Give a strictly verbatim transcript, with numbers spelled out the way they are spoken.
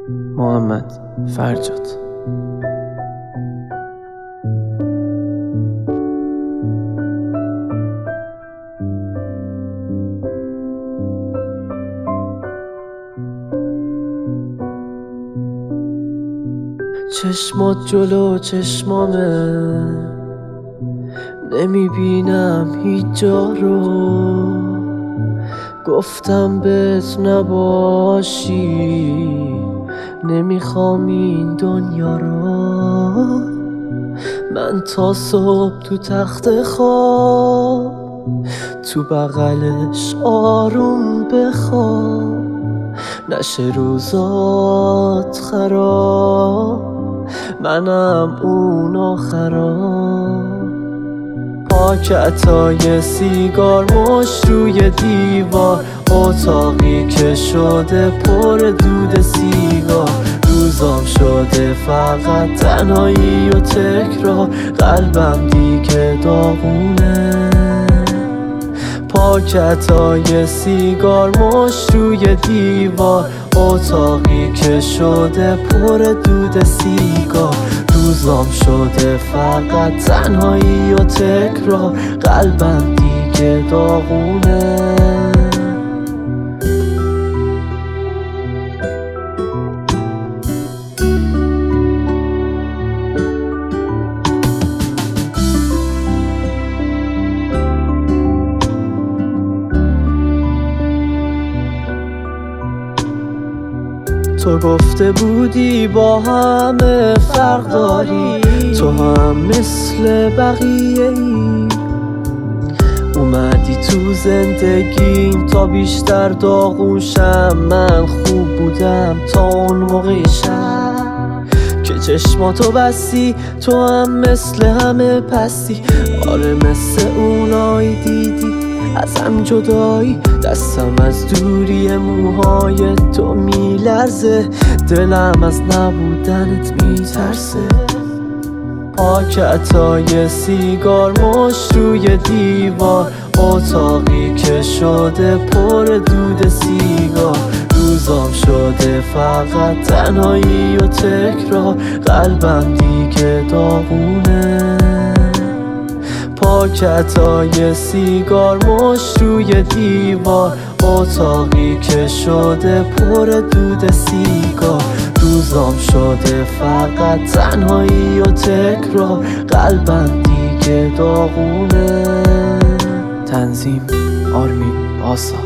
محمد فرجاد. چشمات جلو چشمامه، نمیبینم هیچ جا رو. گفتم بهت نباشی، نمیخوام این دنیا رو. من تا صبح تو تخت خواب، تو بغلش آروم بخواب. نشه روزات خراب، منم اون آخرام. پاکتای سیگار مشت روی دیوار، اتاقی که شده پر دود سیگار. روزام شده فقط تنهایی و تکرار، قلبم دیگه داغونه. پاکتای سیگار مشت روی دیوار، اتاقی که شده پر دود سیگار. روزام شده فقط تنهایی و تکرار، قلبم دیگه داغونه. تو گفته بودی با همه فرق داری، تو هم مثل بقیه ای. اومدی تو زندگیم تا بیشتر داغون شم. من خوب بودم تا اون موقع شب که چشماتو بستی، تو هم مثل همه پستی. آره مثل اونایی دیدی ازم جدایی، دستم از دوری موهای تو میلرزه، دلم از نبودنت میترسه. پاکتای سیگار مشت روی دیوار، اتاقی که شده پر دود سیگار. روزام شده فقط تنهایی و تکرار، قلبم دیگه داغونه. پاکتای سیگار مشت روی دیوار، اتاقی که شده پر دود سیگار. روزام شده فقط تنهایی و تکرار، قلبم دیگه داغونه. تنظیم آرمین آسا.